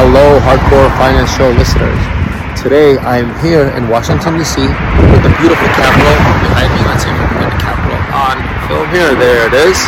Hello, Hardcore Finance Show listeners. Today I'm here in Washington, D.C. with the beautiful Capitol behind me. Let's see if we can get the Capitol on film here. There it is.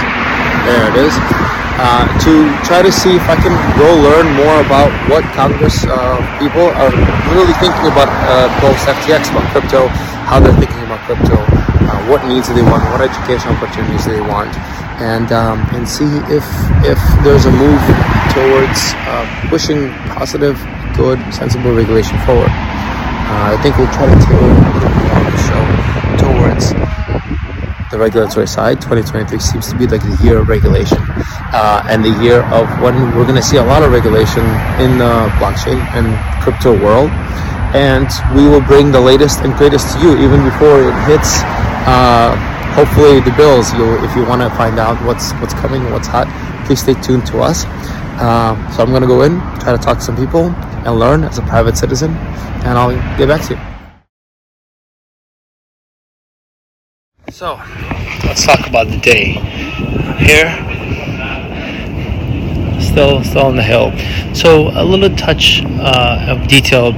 To try to see if I can go learn more about what Congress people are really thinking about post-FTX, about crypto, how they're thinking about crypto, what needs do they want, what educational opportunities do they want, and see if there's a move towards pushing positive, good, sensible regulation forward. I think we'll try to tailor the show towards the regulatory side. 2023 seems to be like the year of regulation, and the year of when we're going to see a lot of regulation in the blockchain and crypto world, and we will bring the latest and greatest to you even before it hits hopefully the bills. If you want to find out what's coming, what's hot, please stay tuned to us. So I'm going to go in, try to talk to some people and learn as a private citizen, and I'll get back to you. So, let's talk about the day. Here, still on the hill. So, a little touch of detail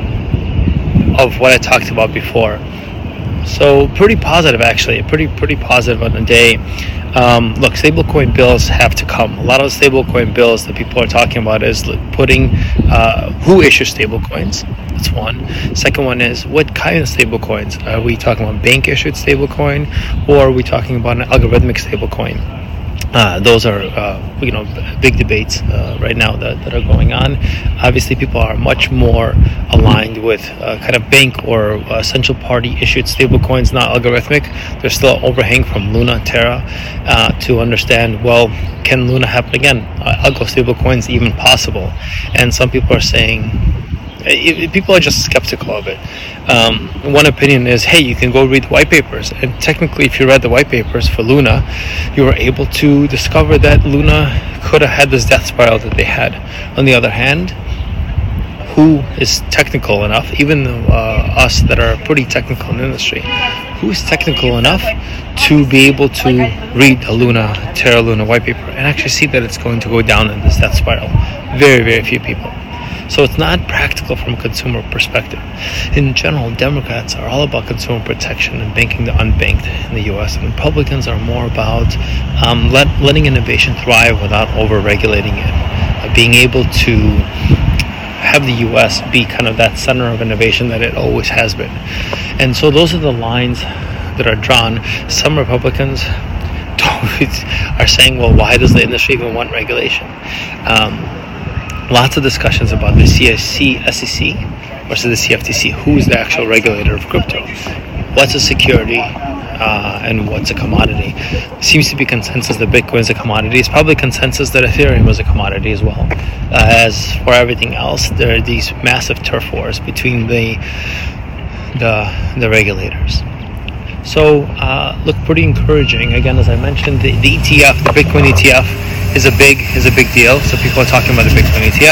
of what I talked about before. So, pretty positive actually, pretty positive on the day. Look, stablecoin bills have to come. A lot of the stablecoin bills that people are talking about is putting who issues stablecoins. That's one. Second one is what kind of stablecoins. Are we talking about bank issued stablecoin, or are we talking about an algorithmic stablecoin? Those are big debates right now that are going on. Obviously, people are much more aligned with kind of bank or central party issued stablecoins, not algorithmic. There's still an overhang from Luna, Terra, to understand, well, can Luna happen again? Algo stablecoins even possible? And some people are saying, people are just skeptical of it. One opinion is, hey, you can go read the white papers, and technically if you read the white papers for Luna, you were able to discover that Luna could have had this death spiral that they had. On the other hand, who is technical enough, even us that are pretty technical in the industry, who is technical enough to be able to read a Terra Luna white paper and actually see that it's going to go down in this death spiral? Very, very few people. So it's not practical from a consumer perspective. In general, Democrats are all about consumer protection and banking the unbanked in the U.S. And Republicans are more about letting innovation thrive without over-regulating it. Being able to have the U.S. be kind of that center of innovation that it always has been. And so those are the lines that are drawn. Some Republicans are saying, well, why does the industry even want regulation? Lots of discussions about the SEC versus the CFTC. Who is the actual regulator of crypto? What's a security and what's a commodity? Seems to be consensus that Bitcoin is a commodity. It's probably consensus that Ethereum is a commodity as well. As for everything else, there are these massive turf wars between the regulators. So look, pretty encouraging. Again, as I mentioned, the ETF, the Bitcoin ETF, is a big deal. So people are talking about the Bitcoin ETF,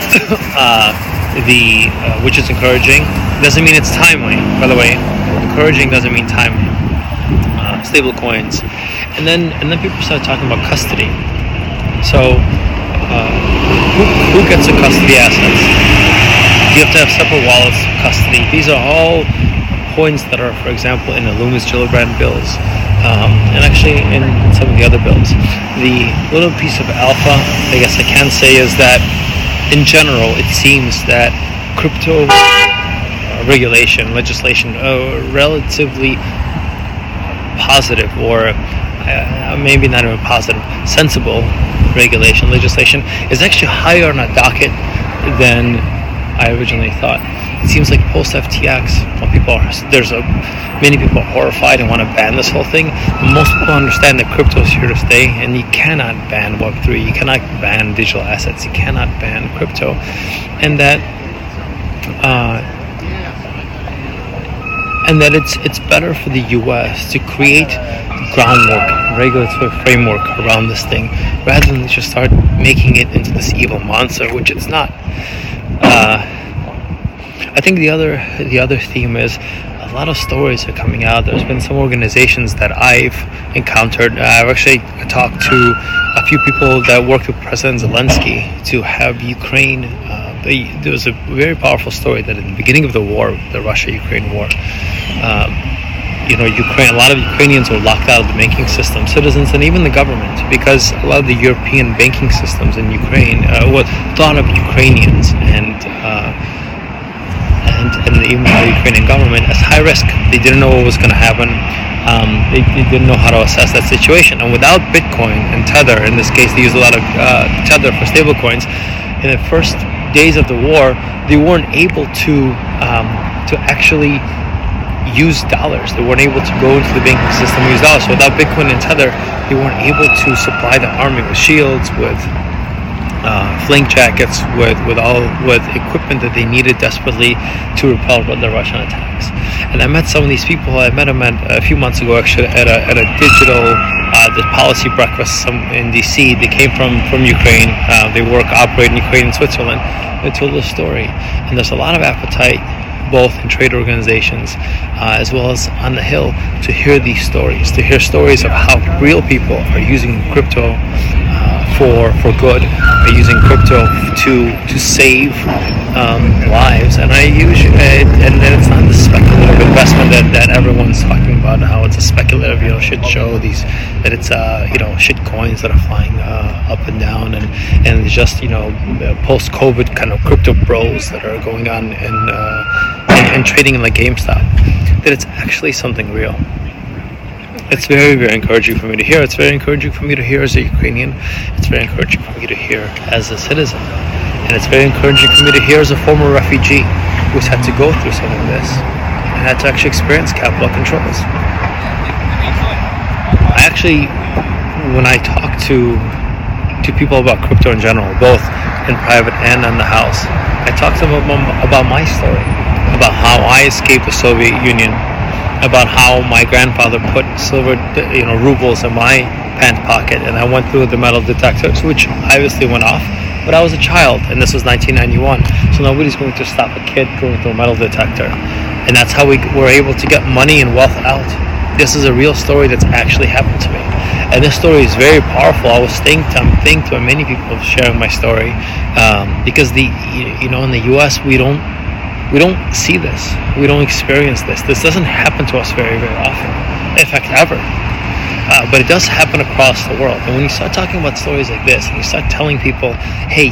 which is encouraging. Doesn't mean it's timely, by the way. Encouraging doesn't mean timely. Stable coins, and then people start talking about custody. So who gets the custody assets? You have to have separate wallets for custody. These are all points that are, for example, in the Loomis Gillibrand bills, and actually in some of the other bills. The little piece of alpha, I guess I can say, is that in general, it seems that crypto legislation, relatively positive, or maybe not even positive, sensible legislation is actually higher on a docket than I originally thought. It seems like post-FTX, many people are horrified and want to ban this whole thing. But most people understand that crypto is here to stay, and you cannot ban Web3, you cannot ban digital assets, you cannot ban crypto, and that it's better for the U.S. to create groundwork, regulatory framework around this thing, rather than just start making it into this evil monster, which it's not. I think the other theme is a lot of stories are coming out. There's been some organizations that I've encountered. I've actually talked to a few people that worked with President Zelensky to have Ukraine there was a very powerful story that in the beginning of the war, the Russia-Ukraine war, a lot of Ukrainians were locked out of the banking system, citizens, and even the government, because a lot of the European banking systems in Ukraine were thought of Ukrainians and even the Ukrainian government as high risk. They didn't know what was going to happen. They didn't know how to assess that situation. And without Bitcoin and Tether, in this case, they used a lot of Tether for stable coins. In the first days of the war, they weren't able to actually use dollars. They weren't able to go into the banking system and use dollars. So without Bitcoin and Tether, they weren't able to supply the army with shields, with flank jackets, with equipment that they needed desperately to repel the Russian attacks. And I met some of these people. I met them a few months ago, actually, at a digital the policy breakfast in DC. They came from Ukraine. They operate in Ukraine and Switzerland. They told the story, and there's a lot of appetite, both in trade organizations as well as on the Hill, to hear these stories, to hear stories of how real people are using crypto for good, are using crypto to save lives. And and then it's not the speculative investment that everyone's talking about, how it's a speculative shit show, that it's shit coins that are flying up and down, and it's just post-COVID kind of crypto bros that are going on and trading in like GameStop, that it's actually something real. It's very, very encouraging for me to hear. It's very encouraging for me to hear as a Ukrainian. It's very encouraging for me to hear as a citizen. And it's very encouraging for me to hear as a former refugee who's had to go through some of this and had to actually experience capital controls. When I talk to people about crypto in general, both in private and in the house, I talk to them about my story, about how I escaped the Soviet Union, about how my grandfather put silver, rubles in my pant pocket, and I went through the metal detectors, which obviously went off. But I was a child, and this was 1991, so nobody's going to stop a kid going through a metal detector. And that's how we were able to get money and wealth out. This is a real story that's actually happened to me, and this story is very powerful. I was thankful to many people sharing my story, because in the U.S. we don't see this. We don't experience this. This doesn't happen to us very, very often. In fact, ever. But it does happen across the world. And when you start talking about stories like this, and you start telling people, hey,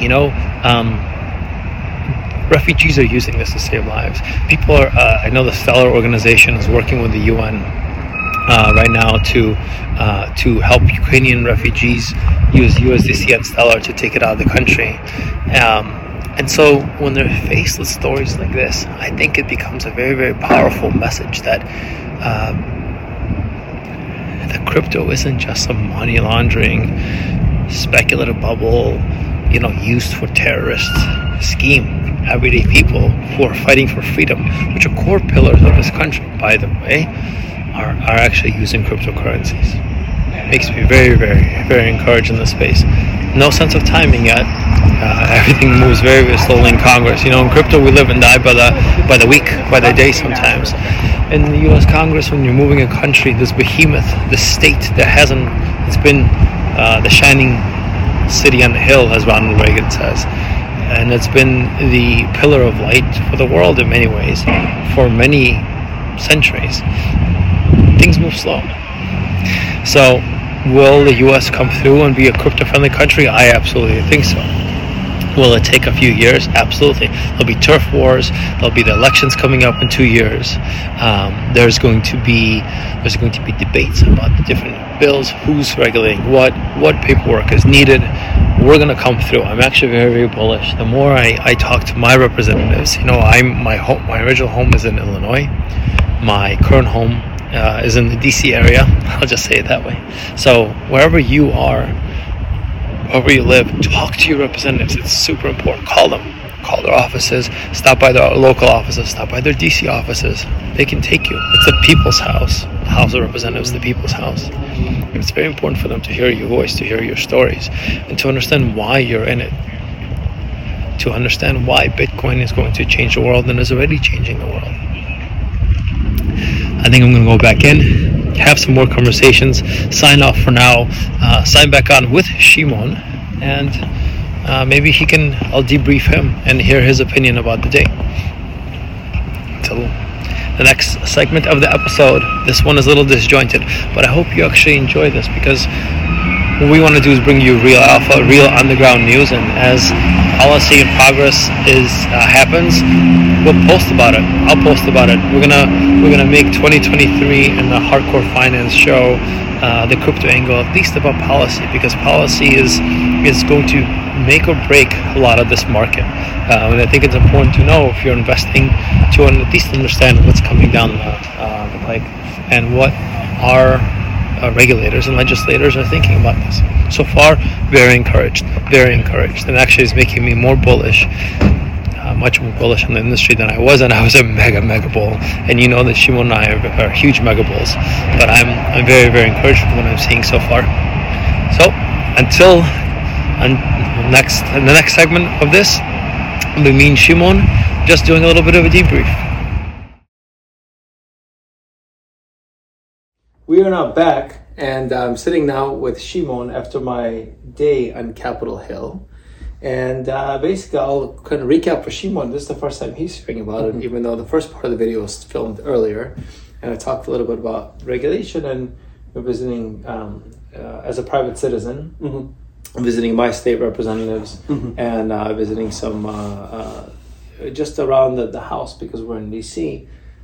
refugees are using this to save lives. People are, I know the Stellar organization is working with the UN right now to help Ukrainian refugees use USDC and Stellar to take it out of the country. And so when they're faced with stories like this, I think it becomes a very, very powerful message that crypto isn't just some money laundering, speculative bubble, used for terrorist scheme. Everyday people who are fighting for freedom, which are core pillars of this country, by the way, are actually using cryptocurrencies. It makes me very, very, very encouraged in this space. No sense of timing yet. Everything moves very, very slowly in Congress. In crypto, we live and die by the week, by the day sometimes. In the U.S. Congress, when you're moving a country, this behemoth, this state that it's been the shining city on the hill, as Ronald Reagan says, and it's been the pillar of light for the world in many ways for many centuries. Things move slow. So, will the U.S. come through and be a crypto-friendly country? I absolutely think so. Will it take a few years? Absolutely. There'll be turf wars. There'll be the elections coming up in 2 years. There's going to be debates about the different bills, who's regulating what paperwork is needed. We're going to come through. I'm actually very, very bullish. The more I talk to my representatives, my original home is in Illinois. My current home is in the DC area. I'll just say it that way. So wherever you are, wherever you live, talk to your representatives. It's super important. Call them. Call their offices. Stop by their local offices. Stop by their DC offices. They can take you. It's the people's house. The House of Representatives, the people's house. And it's very important for them to hear your voice, to hear your stories, and to understand why you're in it. To understand why Bitcoin is going to change the world and is already changing the world. I think I'm going to go back in, have some more conversations, sign off for now, sign back on with Shimon, and maybe I'll debrief him and hear his opinion about the day. Until the next segment of the episode. This one is a little disjointed, but I hope you actually enjoy this, because what we want to do is bring you real alpha, real on-the-ground news, and as policy and progress happens, we'll post about it. I'll post about it. We're gonna make 2023 in the Hardcore Finance show the crypto angle, at least about policy, because policy is going to make or break a lot of this market. And I think it's important to know, if you're investing, to at least understand what's coming down the pike and what our regulators and legislators are thinking about this. So far, very encouraged, and actually it's making me more bullish, much more bullish on the industry than I was, and I was a mega bull. And you know that Shimon and I are huge mega bulls, but I'm very encouraged from what I'm seeing so far. So until in the next segment of this, me and Shimon just doing a little bit of a debrief. We are now back, and I'm sitting now with Shimon after my day on Capitol Hill. And basically, I'll kind of recap for Shimon. This is the first time he's hearing about it, even though the first part of the video was filmed earlier. And I talked a little bit about regulation and visiting as a private citizen, visiting my state representatives, and visiting some just around the House, because we're in DC,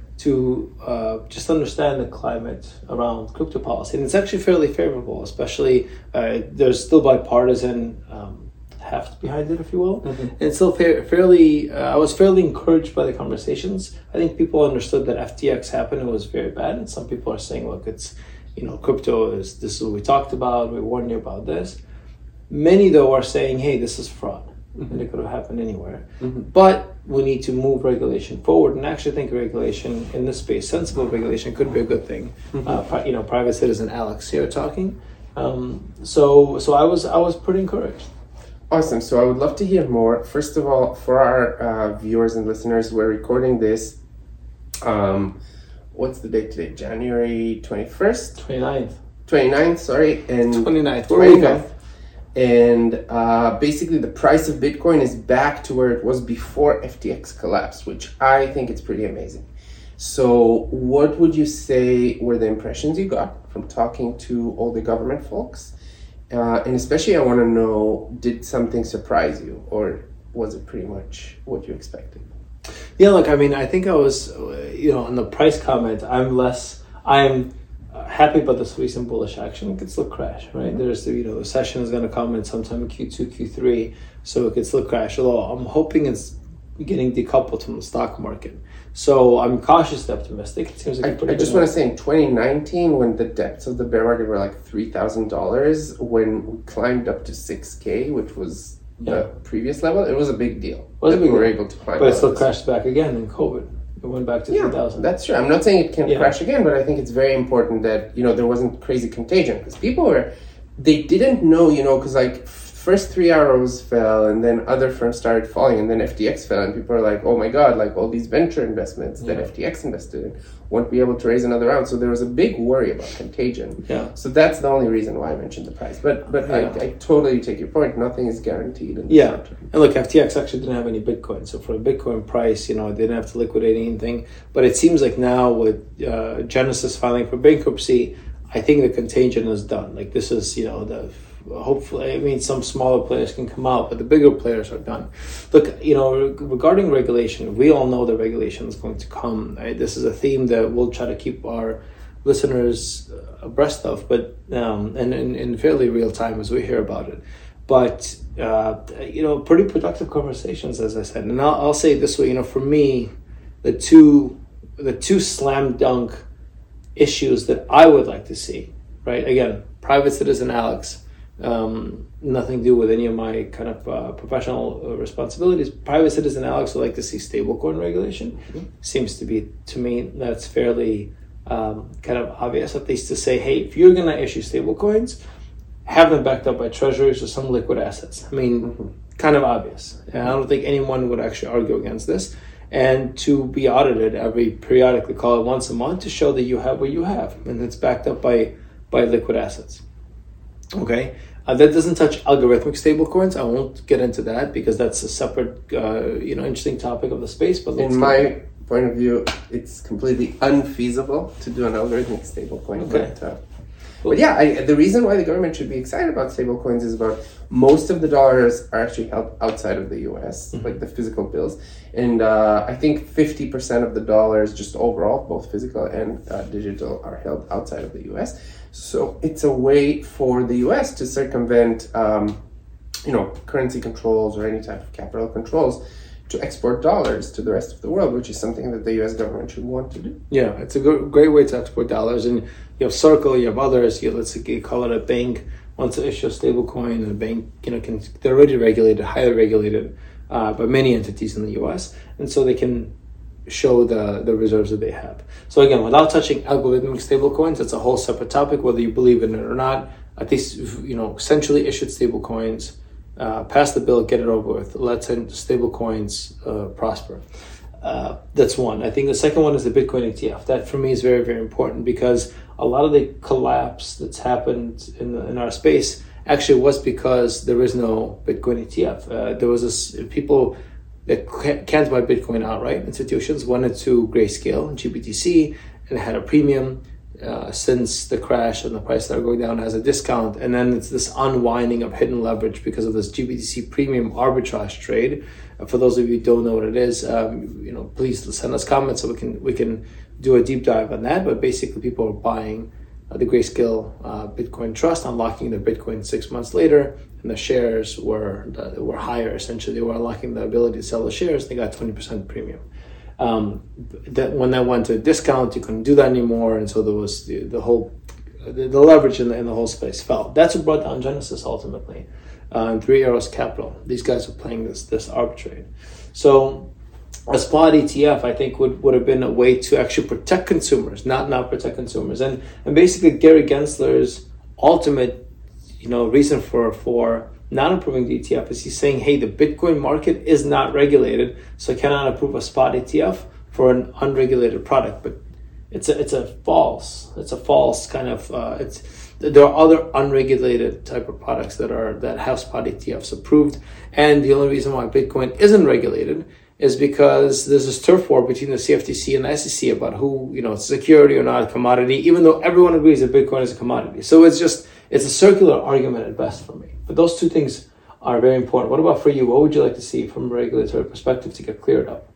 to just understand the climate around crypto policy. And it's actually fairly favorable, especially there's still bipartisan heft behind it, if you will. And it's still fairly, I was fairly encouraged by the conversations. I think people understood that FTX happened and was very bad. And some people are saying, look, it's, crypto this is what we talked about. We warned you about this. Many, though, are saying, hey, this is fraud. And it could have happened anywhere. But we need to move regulation forward, and actually think regulation in this space, sensible regulation, could be a good thing. Private citizen Alex here talking. So I was pretty encouraged. Awesome. So I would love to hear more. First of all, for our viewers and listeners, we're recording this. What's the date today? January 21st? 29th, sorry. And 29th. 29th. And basically the price of Bitcoin is back to where it was before FTX collapsed, which I think is pretty amazing. So what would you say were the impressions you got from talking to all the government folks? And especially I want to know, did something surprise you, or was it pretty much what you expected? Yeah, look, I think I was, on the price comment, I'm happy about this recent bullish action. It could still crash, right? There's the session is going to come in sometime in Q2, Q3, so it could still crash. Although I'm hoping it's getting decoupled from the stock market. So I'm cautiously optimistic. It seems like I just want to say, in 2019, when the depths of the bear market were like $3,000, when we climbed up to $6K, which was the previous level, it was a big deal. We were able to climb. But it still crashed back again in COVID. It went back to 3,000. That's true. I'm not saying it can crash again, but I think it's very important that, there wasn't crazy contagion, because they didn't know, because like first 3 arrows fell, and then other firms started falling, and then FTX fell, and people are like, oh my God, like all these venture investments that FTX invested in won't be able to raise another round. So there was a big worry about contagion. Yeah. So that's the only reason why I mentioned the price. But I totally take your point. Nothing is guaranteed in the short term. And look, FTX actually didn't have any Bitcoin. So for a Bitcoin price, they didn't have to liquidate anything. But it seems like now with Genesis filing for bankruptcy, I think the contagion is done. Like this is, hopefully, some smaller players can come out, but the bigger players are done. Look, regarding regulation, we all know that regulation is going to come. Right? This is a theme that we'll try to keep our listeners abreast of, but and in fairly real time as we hear about it. But pretty productive conversations, as I said. And I'll say it this way, for me, the two slam dunk issues that I would like to see, right? Again, private citizen Alex. Nothing to do with any of my kind of professional responsibilities. Private citizen Alex would like to see stablecoin regulation. Seems to be, to me, that's fairly kind of obvious, at least to say, hey, if you're going to issue stablecoins, have them backed up by treasuries or some liquid assets. Kind of obvious. And I don't think anyone would actually argue against this. And to be audited periodically, call it once a month, to show that you have what you have, and it's backed up by liquid assets. Okay, that doesn't touch algorithmic stablecoins. I won't get into that because that's a separate, interesting topic of the space. But in my point of view, it's completely unfeasible to do an algorithmic stablecoin. Okay. But yeah, the reason why the government should be excited about stablecoins is about most of the dollars are actually held outside of the U.S., like the physical bills, and I think 50% of the dollars, just overall, both physical and digital, are held outside of the U.S. So it's a way for the U.S. to circumvent, currency controls or any type of capital controls, to export dollars to the rest of the world, which is something that the U.S. government should want to do. Yeah, it's a great way to export dollars. And you have Circle, you have others. Let's say you call it a bank wants to issue a stable coin, and a bank, they're already regulated, highly regulated by many entities in the U.S., and so they can show the reserves that they have. So again, without touching algorithmic stable coins, it's a whole separate topic, whether you believe in it or not. At least, centrally issued stable coins, pass the bill, get it over with. Let's stable coins prosper. That's one. I think the second one is the Bitcoin ETF. That for me is very, very important because a lot of the collapse that's happened in our space actually was because there is no Bitcoin ETF. There was people that can't buy Bitcoin outright. Institutions wanted to grayscale GBTC and had a premium. Since the crash and the price started going down, has a discount, and then it's this unwinding of hidden leverage because of this GBTC premium arbitrage trade. For those of you who don't know what it is, please send us comments so we can do a deep dive on that. But basically, people are buying the Grayscale Bitcoin Trust, unlocking their Bitcoin 6 months later, and the shares were higher. Essentially, they were unlocking the ability to sell the shares. They got 20% premium. That when that went to a discount, you couldn't do that anymore, and so there was the leverage in the whole space fell. That's what brought down Genesis ultimately, and Three Arrows Capital. These guys are playing this arbitrage. So a spot ETF, I think, would have been a way to actually protect consumers, not protect consumers, and basically Gary Gensler's ultimate reason for not approving the ETF is he's saying, hey, the Bitcoin market is not regulated, so I cannot approve a spot ETF for an unregulated product. But it's a false kind of there are other unregulated type of products that have spot ETFs approved, and the only reason why Bitcoin isn't regulated is because there's this turf war between the CFTC and the SEC about who, it's a security or not a commodity, even though everyone agrees that Bitcoin is a commodity. So it's a circular argument at best for me. But those two things are very important. What about for you? What would you like to see from a regulatory perspective to get cleared up?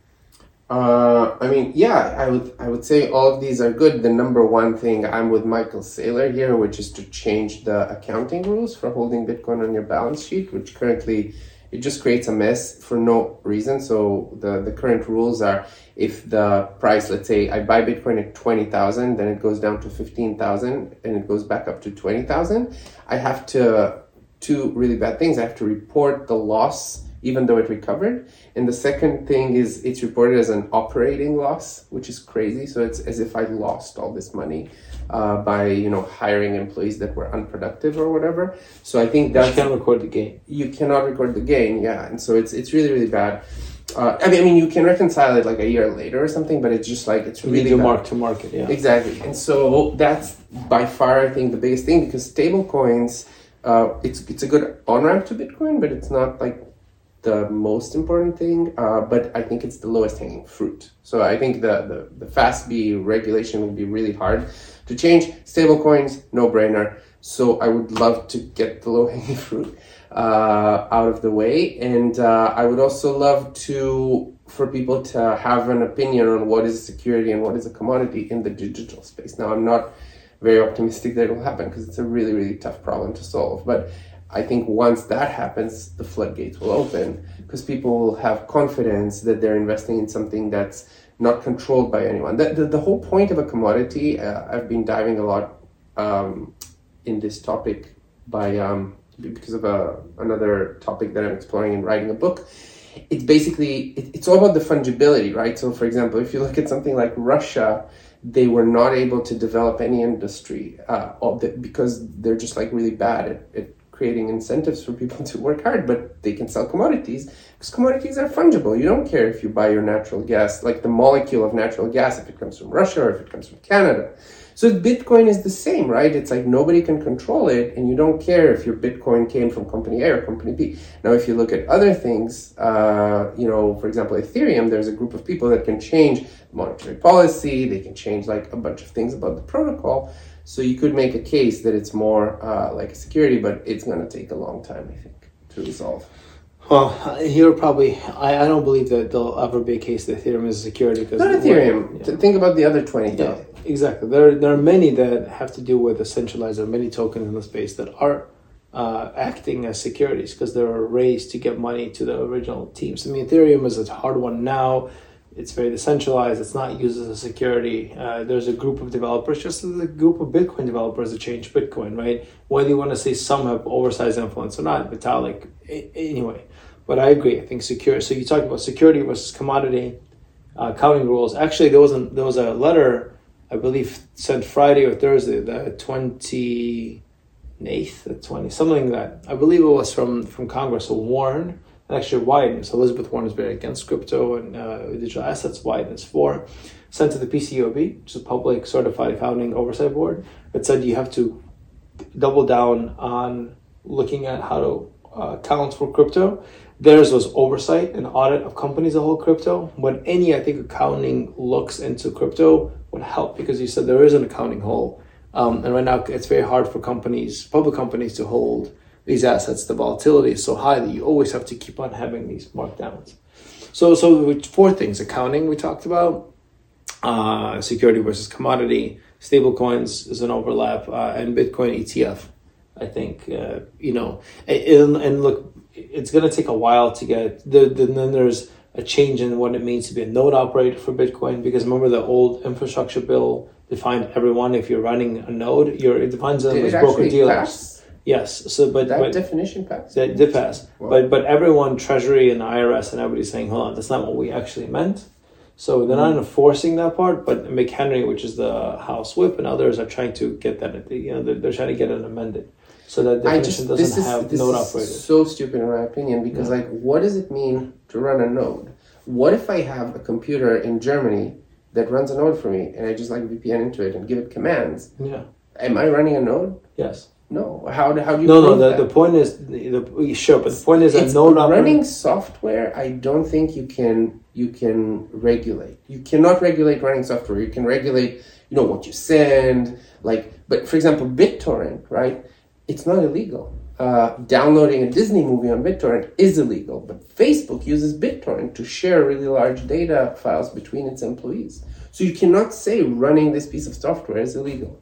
I would say all of these are good. The number one thing, I'm with Michael Saylor here, which is to change the accounting rules for holding Bitcoin on your balance sheet, which currently it just creates a mess for no reason. So the current rules are, if the price, let's say I buy Bitcoin at 20,000, then it goes down to 15,000 and it goes back up to 20,000. I have to, two really bad things. I have to report the loss even though it recovered. And the second thing is it's reported as an operating loss, which is crazy. So it's as if I lost all this money by hiring employees that were unproductive or whatever. So I think that you can't record the gain. You cannot record the gain, yeah. And so it's really, really bad. You can reconcile it like a year later or something, but it's just like it's really bad. Mark to market, yeah. Exactly. And so that's by far, I think, the biggest thing, because stable coins, it's a good on-ramp to Bitcoin, but it's not like the most important thing, but I think it's the lowest hanging fruit. So I think the FASB regulation would be really hard to change. Stable coins, no brainer. So I would love to get the low hanging fruit out of the way. And I would also love for people to have an opinion on what is a security and what is a commodity in the digital space. Now, I'm not very optimistic that it will happen because it's a really, really tough problem to solve. But I think once that happens, the floodgates will open because people will have confidence that they're investing in something that's not controlled by anyone. The whole point of a commodity, I've been diving a lot in this topic because of another topic that I'm exploring in writing a book. It's basically, it's all about the fungibility, right? So for example, if you look at something like Russia, they were not able to develop any industry because they're just like really bad at creating incentives for people to work hard, but they can sell commodities because commodities are fungible. You don't care if you buy your natural gas, like the molecule of natural gas, if it comes from Russia or if it comes from Canada. So Bitcoin is the same, right? It's like nobody can control it, and you don't care if your Bitcoin came from company A or company B. Now, if you look at other things, for example, Ethereum, there's a group of people that can change monetary policy. They can change like a bunch of things about the protocol. So you could make a case that it's more like a security, but it's going to take a long time, I think, to resolve. Well, here probably, I don't believe that there'll ever be a case that Ethereum is a security. Because not Ethereum. Yeah. Think about the other 20. Yeah, exactly. There are many that have to do with the centralized, or many tokens in the space that are acting as securities because there are ways to get money to the original teams. I mean, Ethereum is a hard one now. It's very decentralized. It's not used as a security. There's a group of developers, just as a group of Bitcoin developers that change Bitcoin, right? Whether you want to say some have oversized influence or not, Vitalik, anyway. But I agree. I think secure. So you talked about security versus commodity accounting rules. Actually, there was a letter, I believe, sent Friday or Thursday, the 28th, the 20, something like that. I believe it was from Congress. So Warren. And actually Wyden, so Elizabeth Warren is very against crypto and digital assets. Wyden is for. Sent to the PCAOB, which is a public certified accounting oversight board, that said you have to double down on looking at how to account for crypto. Theirs was oversight and audit of companies that hold crypto. But I think accounting looks into crypto would help, because you said there is an accounting hole. And right now it's very hard for public companies to hold these assets. The volatility is so high that you always have to keep on having these markdowns. So 4 things: accounting, we talked about, security versus commodity, stable coins is an overlap, and Bitcoin ETF. I think, and look, it's going to take a while to get, then there's a change in what it means to be a node operator for Bitcoin, because remember the old infrastructure bill defined everyone, if you're running a node, it defines them as broker-dealers. Yes, but definition passed. That did pass, wow. but everyone, Treasury and the IRS and everybody's saying, hold on, that's not what we actually meant. So they're not enforcing that part. But McHenry, which is the House Whip, and others are trying to get that. They're trying to get it amended so that definition doesn't have node operators. This is so stupid in my opinion, because what does it mean to run a node? What if I have a computer in Germany that runs a node for me, and I just VPN into it and give it commands? Yeah. Am I running a node? Yes. No. How do you? No. The point is sure, but the point is that node running software. I don't think you can regulate. You cannot regulate running software. You can regulate, what you send. But for example, BitTorrent, right? It's not illegal. Downloading a Disney movie on BitTorrent is illegal, but Facebook uses BitTorrent to share really large data files between its employees. So you cannot say running this piece of software is illegal.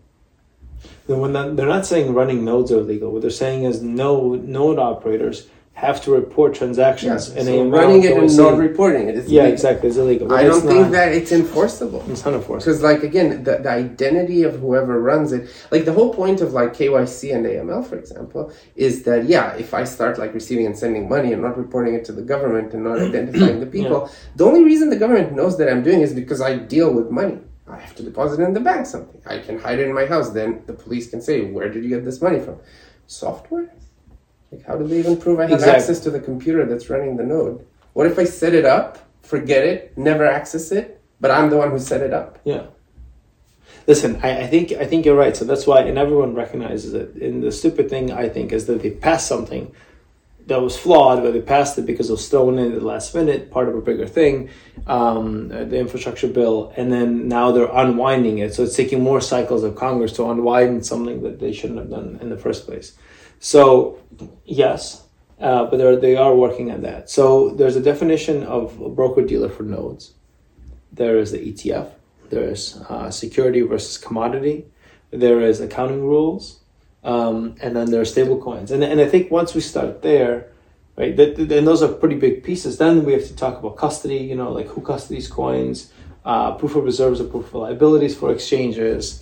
Then they're not saying running nodes are illegal. What they're saying is node operators have to report transactions. Yes, so running it and not reporting it is illegal. Exactly, it's illegal. I don't think that it's enforceable. It's not enforceable. Because again, the identity of whoever runs it, the whole point of KYC and AML, for example, is that, if I start receiving and sending money and not reporting it to the government and not identifying the people, the only reason the government knows that I'm doing it is because I deal with money. I have to deposit it in the bank something. I can hide it in my house. Then the police can say, where did you get this money from? Software? How do they even prove I have access to the computer that's running the node? What if I set it up, forget it, never access it, but I'm the one who set it up? Yeah. Listen, I think you're right. So that's why, and everyone recognizes it. And the stupid thing, I think, is that they passed something that was flawed, but they passed it because it was thrown in at the last minute, part of a bigger thing, the infrastructure bill, and then now they're unwinding it. So it's taking more cycles of Congress to unwind something that they shouldn't have done in the first place. So yes, but they are working on that. So there's a definition of a broker-dealer for nodes. There is the ETF. There is security versus commodity. There is accounting rules. And then there are stable coins. And I think once we start there, right, and those are pretty big pieces, then we have to talk about custody, who custodies coins, proof of reserves or proof of liabilities for exchanges,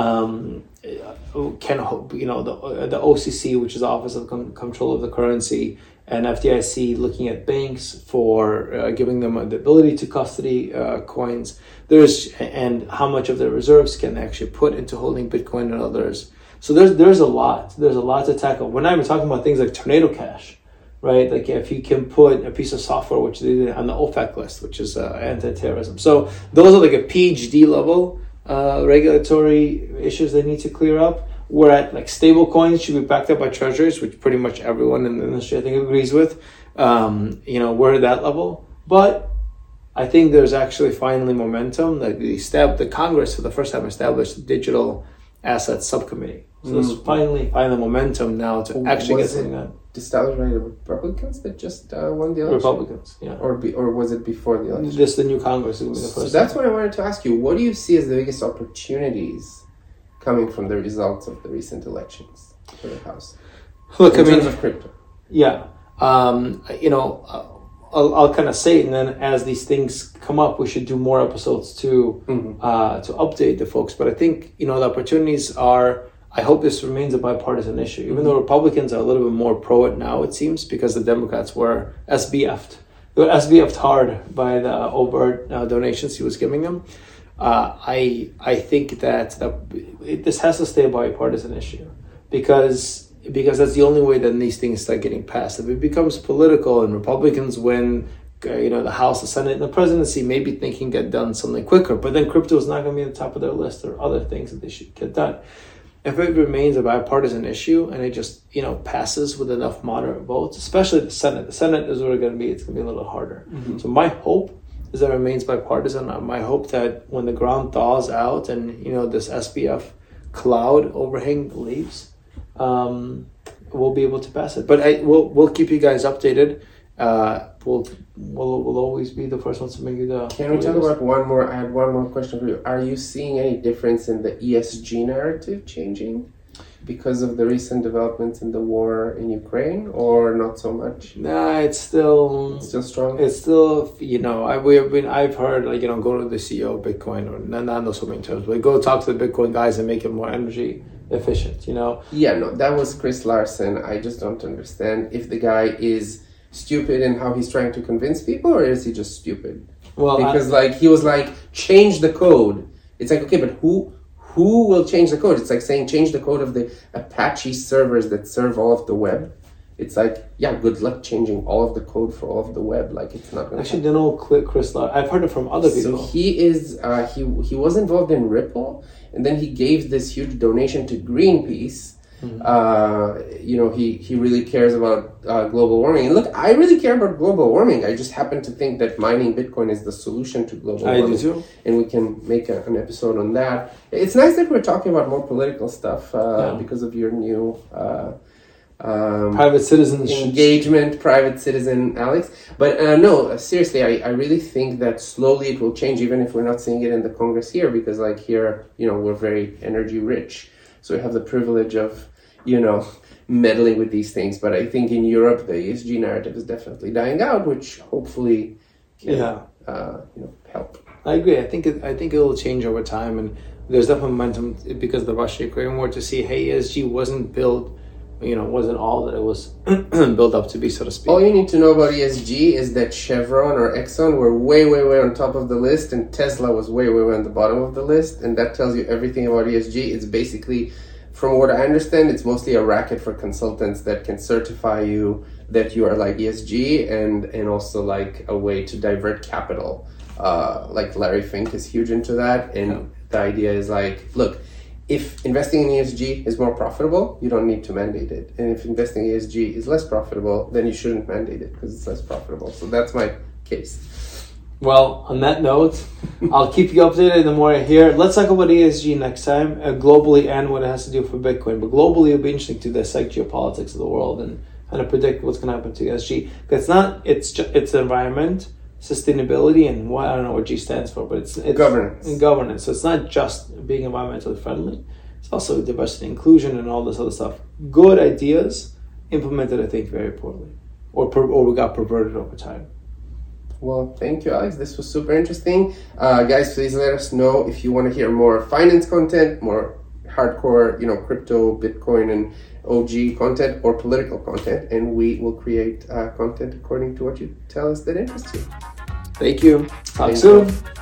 the OCC, which is the Office of Control of the Currency, and FDIC looking at banks for giving them the ability to custody coins. And how much of their reserves can they actually put into holding Bitcoin and others. So there's a lot to tackle. We're not even talking about things like Tornado Cash, right? If you can put a piece of software, which they did on the OFAC list, which is anti-terrorism. So those are a PhD level regulatory issues they need to clear up. We're at like stable coins should be backed up by treasuries, which pretty much everyone in the industry I think agrees with. We're at that level, but I think there's actually finally momentum. Like the Congress for the first time established a digital assets subcommittee. So there's finally momentum now to actually get something done. Established by the Republicans that just won the election? Republicans, yeah. Or was it before the election? Just the new Congress is going to be the first. So that's what I wanted to ask you. What do you see as the biggest opportunities coming from the results of the recent elections for the House? Look, in terms of crypto. Yeah. I'll kind of say it, and then as these things come up, we should do more episodes to update the folks. But I think, the opportunities are, I hope this remains a bipartisan issue, even though Republicans are a little bit more pro it now, it seems, because the Democrats were SBF'd. They were SBF'd hard by the overt donations he was giving them. I think that this has to stay a bipartisan issue because that's the only way that these things start getting passed. If it becomes political and Republicans win, the House, the Senate, and the presidency, maybe thinking get done something quicker, but then crypto is not going to be at the top of their list or other things that they should get done. If it remains a bipartisan issue and it just, passes with enough moderate votes, especially the Senate is where it's going to be a little harder. Mm-hmm. So my hope is that it remains bipartisan. My hope that when the ground thaws out and, this SBF cloud overhang leaves, we'll be able to pass it. But we'll keep you guys updated. We'll always be the first ones to make it. Can we talk about one more? I have one more question for you. Are you seeing any difference in the ESG narrative changing because of the recent developments in the war in Ukraine, or not so much? Nah, it's still strong. It's still, I've heard go to the CEO of Bitcoin, or not in so many terms, but go talk to the Bitcoin guys and make it more energy efficient. Yeah, no, that was Chris Larsen. I just don't understand if the guy is stupid in how he's trying to convince people, or is he just stupid? Well, because he was like, change the code. It's like, okay, but who will change the code? It's like saying change the code of the Apache servers that serve all of the web. It's like, yeah, good luck changing all of the code for all of the web. Like, it's not going to actually, Chris Larsen. I've heard it from other people. So he is he was involved in Ripple, and then he gave this huge donation to Greenpeace. Mm-hmm. He really cares about global warming. And look, I really care about global warming. I just happen to think that mining Bitcoin is the solution to global warming. I do too. And we can make an episode on that. It's nice that we're talking about more political stuff because of your new private citizen engagement, private citizen, Alex. But no, seriously, I really think that slowly it will change, even if we're not seeing it in the Congress here, because here, we're very energy rich. So we have the privilege of, meddling with these things. But I think in Europe, the ESG narrative is definitely dying out, which hopefully can, help. I agree. I think it will change over time. And there's definitely momentum because of the Russia-Ukraine war to see, hey, ESG wasn't built, wasn't all that it was built up to be, so to speak. All you need to know about ESG is that Chevron or Exxon were way, way, way on top of the list, and Tesla was way, way, way on the bottom of the list, and that tells you everything about ESG. It's basically, from what I understand, it's mostly a racket for consultants that can certify you that you are like ESG, and also like a way to divert capital. Like Larry Fink is huge into that, and the idea is like, look, if investing in ESG is more profitable, you don't need to mandate it. And if investing in ESG is less profitable, then you shouldn't mandate it because it's less profitable. So that's my case. Well, on that note, I'll keep you updated the more I hear. Let's talk about ESG next time, globally and what it has to do for Bitcoin. But globally, it'll be interesting to dissect geopolitics of the world and kind of predict what's going to happen to ESG. It's environment, sustainability, and I don't know what G stands for, but it's governance. And governance. So it's not just being environmentally friendly. It's also diversity, inclusion, and all this other stuff. Good ideas implemented, I think, very poorly, or we got perverted over time. Well, thank you, Alex. This was super interesting. Guys, please let us know if you want to hear more finance content, more hardcore, crypto, Bitcoin, and OG content, or political content, and we will create content according to what you tell us that interests you. Thank you. Talk soon.